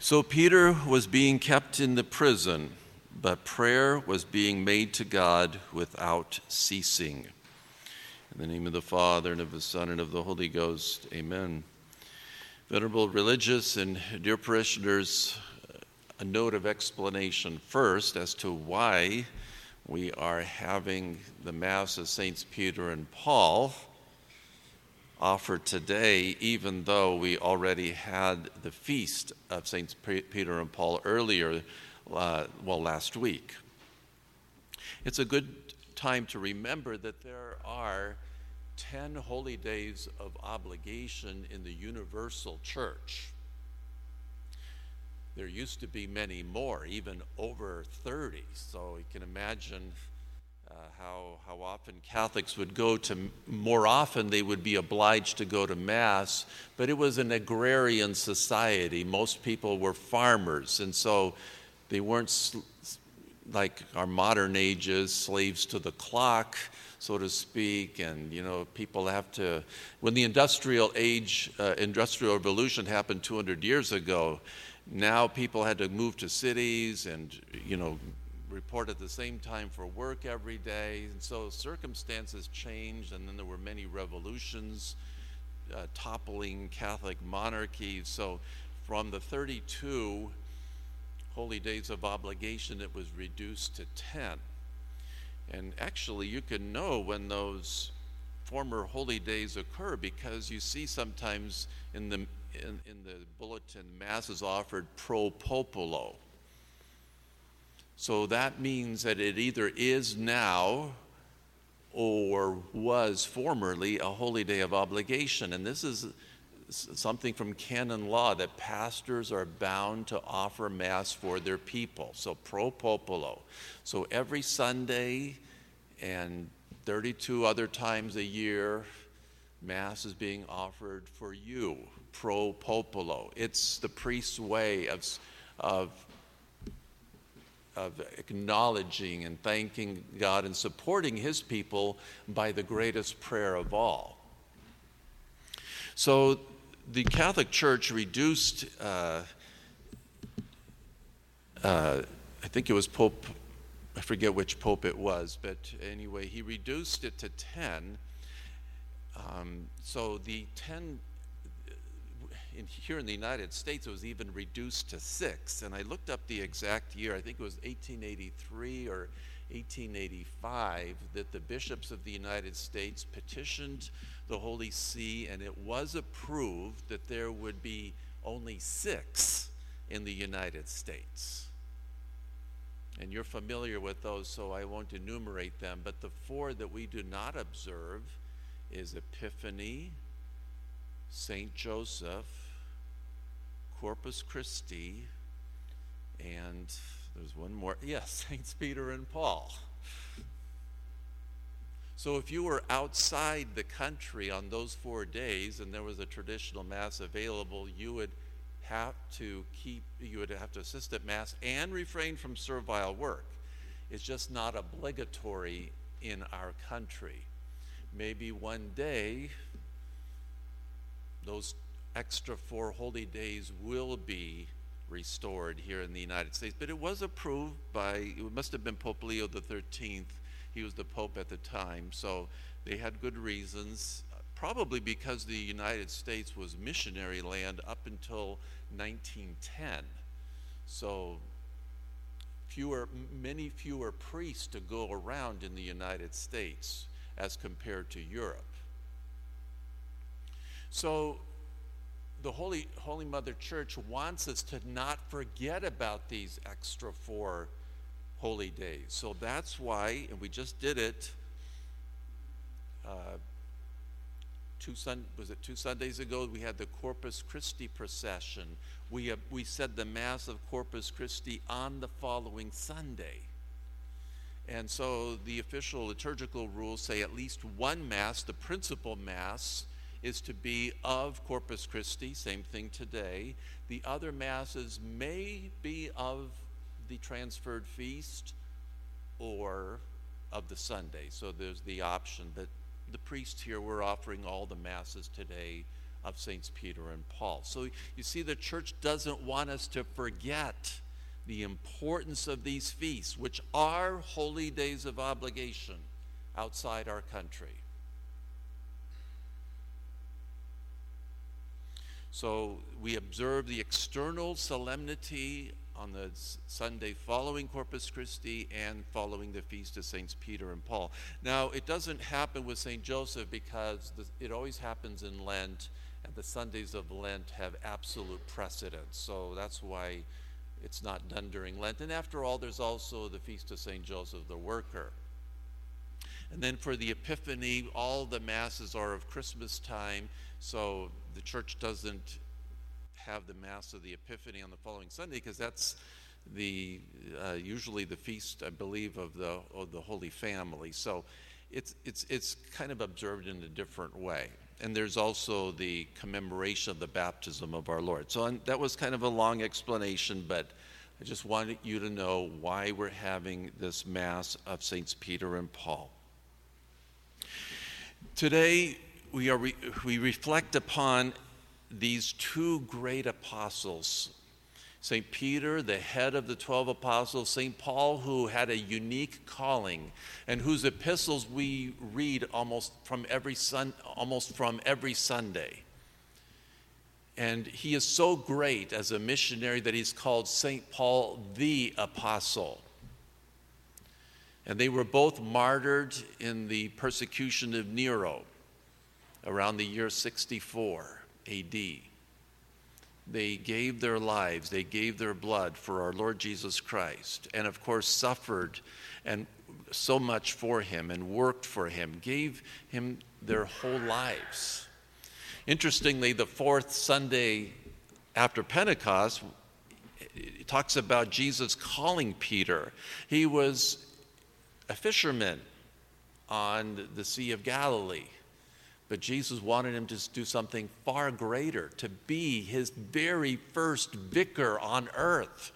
So Peter was being kept in the prison, but prayer was being made to God without ceasing. In the name of the Father, and of the Son, and of the Holy Ghost, amen. Venerable religious and dear parishioners, a note of explanation first as to why we are having the Mass of Saints Peter and Paul offered today, even though we already had the feast of Saints Peter and Paul earlier, last week. It's a good time to remember that there are 10 holy days of obligation in the universal church. There used to be many more, even over 30, so you can imagine how often Catholics would go to, more often they would be obliged to go to Mass, but it was an agrarian society. Most people were farmers, and so they weren't like our modern ages, slaves to the clock, so to speak, and people have to, when the industrial revolution happened 200 years ago, now people had to move to cities and, report at the same time for work every day. And so circumstances changed, and then there were many revolutions toppling Catholic monarchies. So from the 32 holy days of obligation, it was reduced to 10. And actually, you can know when those former holy days occur, because you see sometimes in the bulletin, Mass is offered pro populo. So that means that it either is now or was formerly a holy day of obligation. And this is something from canon law, that pastors are bound to offer Mass for their people. So pro populo. So every Sunday and 32 other times a year, Mass is being offered for you, pro populo. It's the priest's way of acknowledging and thanking God and supporting his people by the greatest prayer of all. So the Catholic Church reduced, I think it was Pope, I forget which Pope it was, but anyway, he reduced it to 10. So the 10, here in the United States, it was even reduced to 6. And I looked up the exact year, I think it was 1883 or 1885, that the bishops of the United States petitioned the Holy See, and it was approved that there would be only 6 in the United States. And you're familiar with those, so I won't enumerate them, but the 4 that we do not observe is Epiphany, Saint Joseph, Corpus Christi, and there's one more, yes, Saints Peter and Paul. So if you were outside the country on those 4 days and there was a traditional Mass available, you would have to assist at Mass and refrain from servile work. It's just not obligatory in our country. Maybe one day those extra 4 holy days will be restored here in the United States. But it was approved it must have been Pope Leo XIII. He was the Pope at the time, so they had good reasons, probably because the United States was missionary land up until 1910. So many fewer priests to go around in the United States as compared to Europe. So the Holy Mother Church wants us to not forget about these extra 4 holy days. So that's why, and we just did it, 2 Sundays ago, we had the Corpus Christi procession. We said the Mass of Corpus Christi on the following Sunday. And so the official liturgical rules say at least one Mass, the principal Mass, is to be of Corpus Christi, same thing today. The other Masses may be of the transferred feast or of the Sunday. So there's the option, but the priests here, we're offering all the Masses today of Saints Peter and Paul. So you see, the church doesn't want us to forget the importance of these feasts, which are holy days of obligation outside our country. So we observe the external solemnity on the Sunday following Corpus Christi and following the feast of Saints Peter and Paul. Now, it doesn't happen with St. Joseph because it always happens in Lent, and the Sundays of Lent have absolute precedence. So that's why it's not done during Lent. And after all, there's also the feast of St. Joseph the Worker. And then for the Epiphany, all the masses are of Christmas time, so the church doesn't have the Mass of the Epiphany on the following Sunday, because that's usually the feast, I believe, of the Holy Family. So it's kind of observed in a different way. And there's also the commemoration of the baptism of our Lord. So that was kind of a long explanation, but I just wanted you to know why we're having this Mass of Saints Peter and Paul. Today, we reflect upon these two great apostles, St. Peter, the head of the 12 apostles, St. Paul, who had a unique calling, and whose epistles we read almost from every Sunday. And he is so great as a missionary that he's called St. Paul the Apostle. And they were both martyred in the persecution of Nero around the year 64 A.D. They gave their lives, they gave their blood for our Lord Jesus Christ, and of course suffered and so much for him and worked for him, gave him their whole lives. Interestingly, the fourth Sunday after Pentecost, it talks about Jesus calling Peter. He was a fisherman on the Sea of Galilee, but Jesus wanted him to do something far greater, to be his very first vicar on earth.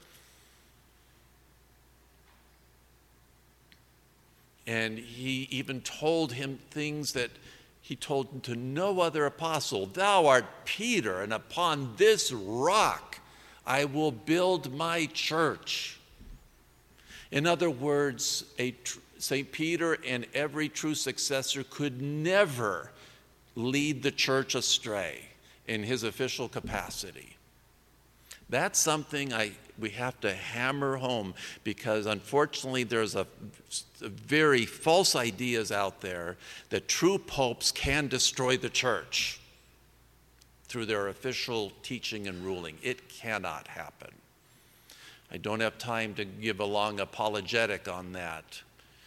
And he even told him things that he told to no other apostle. "Thou art Peter, and upon this rock I will build my church." In other words, St. Peter and every true successor could never lead the church astray in his official capacity. That's something we have to hammer home, because unfortunately there's a very false ideas out there that true popes can destroy the church through their official teaching and ruling. It cannot happen. I don't have time to give a long apologetic on that.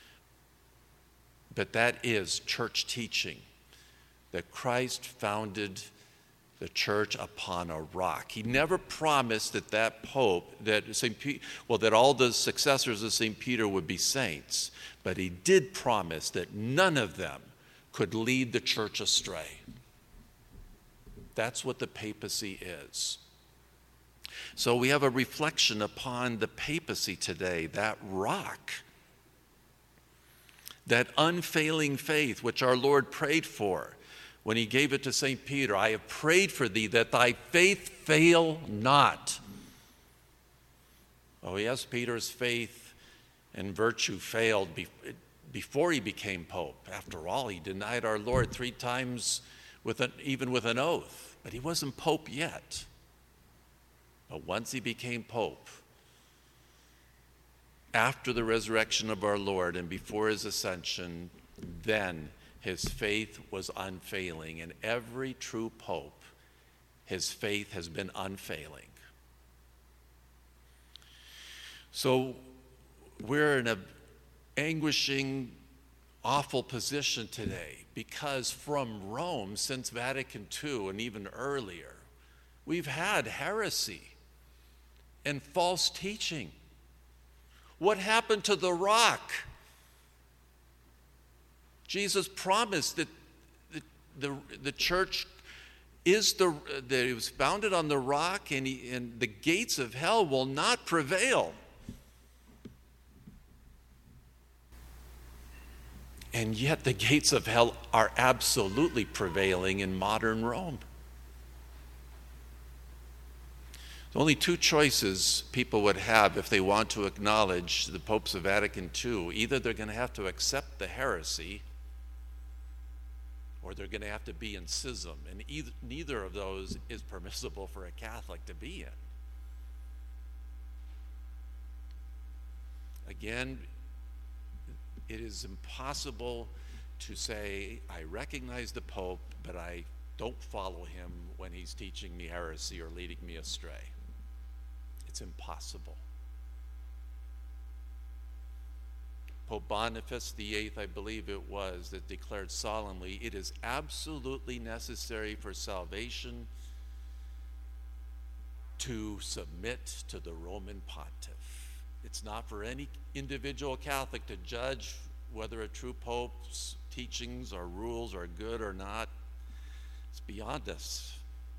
But that is church teaching, that Christ founded the church upon a rock. He never promised that Pope, that all the successors of St. Peter would be saints, but he did promise that none of them could lead the church astray. That's what the papacy is. So we have a reflection upon the papacy today, that rock, that unfailing faith which our Lord prayed for when he gave it to St. Peter. "I have prayed for thee that thy faith fail not." Oh yes, Peter's faith and virtue failed before he became Pope. After all, he denied our Lord 3 times even with an oath, but he wasn't Pope yet. But once he became Pope, after the resurrection of our Lord and before his ascension, then his faith was unfailing. And every true Pope, his faith has been unfailing. So we're in an anguishing, awful position today, because from Rome, since Vatican II and even earlier, we've had heresy and false teaching. What happened to the rock? Jesus promised that the church that it was founded on the rock, and the gates of hell will not prevail. And yet the gates of hell are absolutely prevailing in modern Rome. Only two choices people would have if they want to acknowledge the popes of Vatican II. Either they're going to have to accept the heresy, or they're going to have to be in schism. And neither of those is permissible for a Catholic to be in. Again, it is impossible to say, I recognize the Pope, but I don't follow him when he's teaching me heresy or leading me astray. It's impossible. Pope Boniface VIII, I believe it was, that declared solemnly, it is absolutely necessary for salvation to submit to the Roman Pontiff. It's not for any individual Catholic to judge whether a true pope's teachings or rules are good or not. It's beyond us.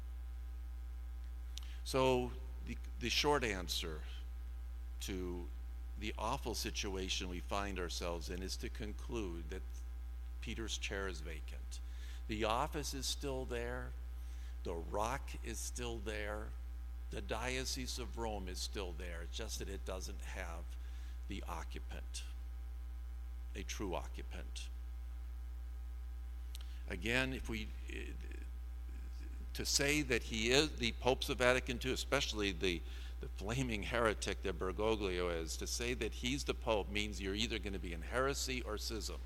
So the short answer to the awful situation we find ourselves in is to conclude that Peter's chair is vacant. The office is still there. The rock is still there. The Diocese of Rome is still there. It's just that it doesn't have the occupant, a true occupant. Again, to say that he is the popes of Vatican II, especially the flaming heretic that Bergoglio is, to say that he's the pope means you're either going to be in heresy or schism.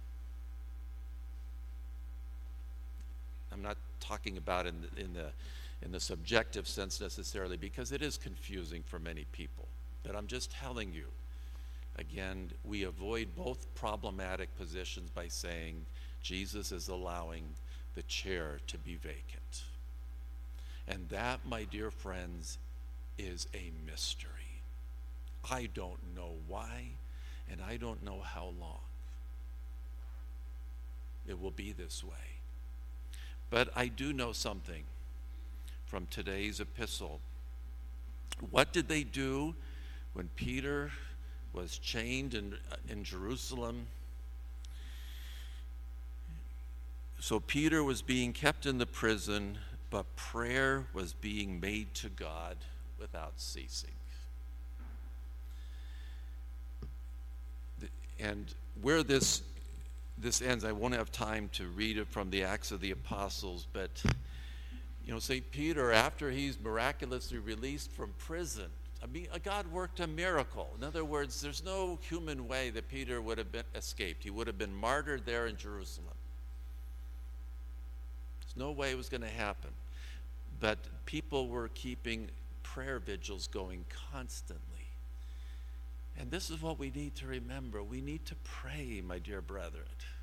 I'm not talking about in the subjective sense necessarily, because it is confusing for many people. But I'm just telling you, again, we avoid both problematic positions by saying Jesus is allowing the chair to be vacant. And that, my dear friends, is a mystery. I don't know why, and I don't know how long it will be this way. But I do know something from today's epistle. What did they do when Peter was chained in Jerusalem? So Peter was being kept in the prison, but prayer was being made to God without ceasing. And where this ends, I won't have time to read it from the Acts of the Apostles, but St. Peter, after he's miraculously released from prison, God worked a miracle. In other words, there's no human way that Peter would have been escaped. He would have been martyred there in Jerusalem. There's no way it was going to happen. But people were keeping prayer vigils going constantly. And this is what we need to remember. We need to pray, my dear brethren.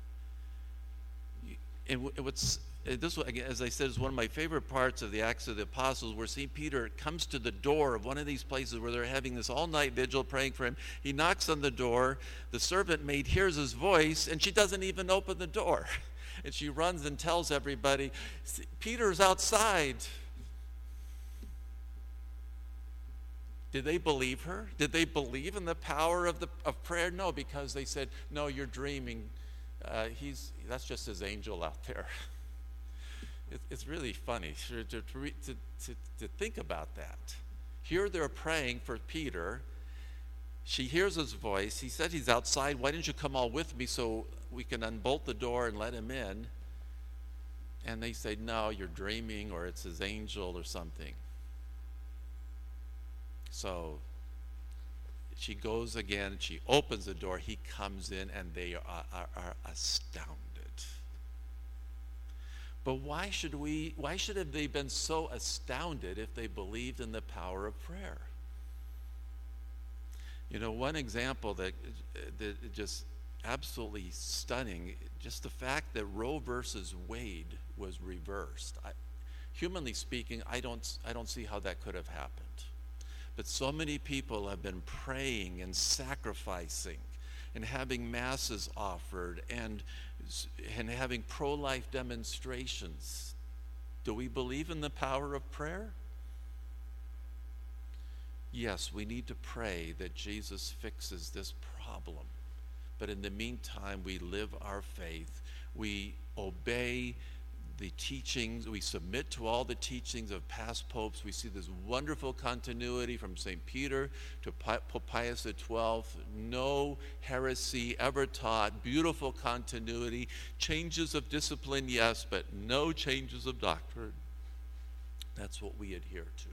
And this, as I said, is one of my favorite parts of the Acts of the Apostles, where St. Peter comes to the door of one of these places where they're having this all-night vigil praying for him. He knocks on the door. The servant maid hears his voice, and she doesn't even open the door. And she runs and tells everybody, Peter's outside. Did they believe her? Did they believe in the power of prayer? No, because they said, no, you're dreaming. That's just his angel out there. It's really funny to think about that. Here they're praying for Peter. She hears his voice. He said he's outside. Why didn't you come all with me so we can unbolt the door and let him in? And they say, no, you're dreaming, or it's his angel or something. So she goes again, she opens the door, he comes in, and they are astounded. But why should have they been so astounded if they believed in the power of prayer? One example that just absolutely stunning, just the fact that Roe versus Wade was reversed. Humanly speaking, I don't see how that could have happened. But so many people have been praying and sacrificing and having masses offered and having pro-life demonstrations. Do we believe in the power of prayer? Yes, we need to pray that Jesus fixes this problem. But in the meantime, we live our faith. We obey the teachings, we submit to all the teachings of past popes. We see this wonderful continuity from St. Peter to Pope Pius XII. No heresy ever taught. Beautiful continuity. Changes of discipline, yes, but no changes of doctrine. That's what we adhere to.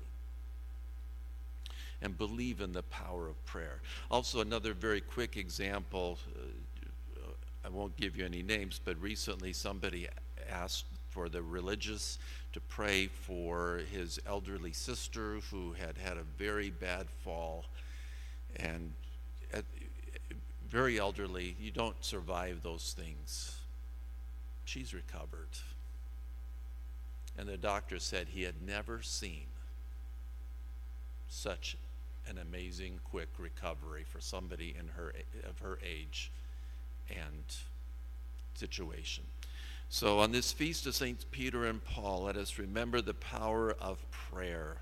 And believe in the power of prayer. Also, another very quick example. I won't give you any names, but recently somebody asked for the religious to pray for his elderly sister who had had a very bad fall, and very elderly. You don't survive those things. She's recovered. And the doctor said he had never seen such an amazing quick recovery for somebody of her age and situation. So on this feast of Saints Peter and Paul, let us remember the power of prayer.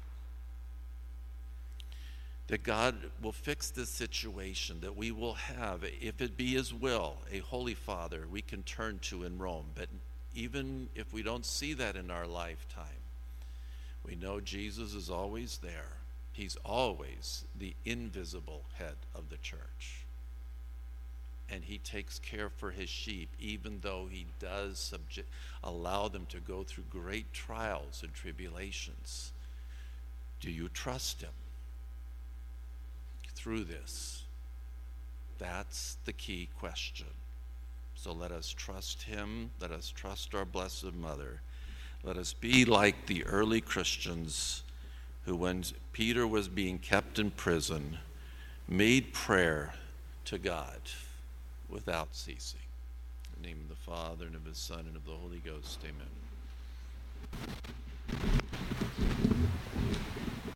That God will fix this situation, that we will have, if it be His will, a Holy Father we can turn to in Rome. But even if we don't see that in our lifetime, we know Jesus is always there. He's always the invisible head of the church. And He takes care for His sheep, even though He does allow them to go through great trials and tribulations. Do you trust Him through this? That's the key question. So let us trust Him. Let us trust our Blessed Mother. Let us be like the early Christians who, when Peter was being kept in prison, made prayer to God without ceasing. In the name of the Father, and of His Son, and of the Holy Ghost. Amen.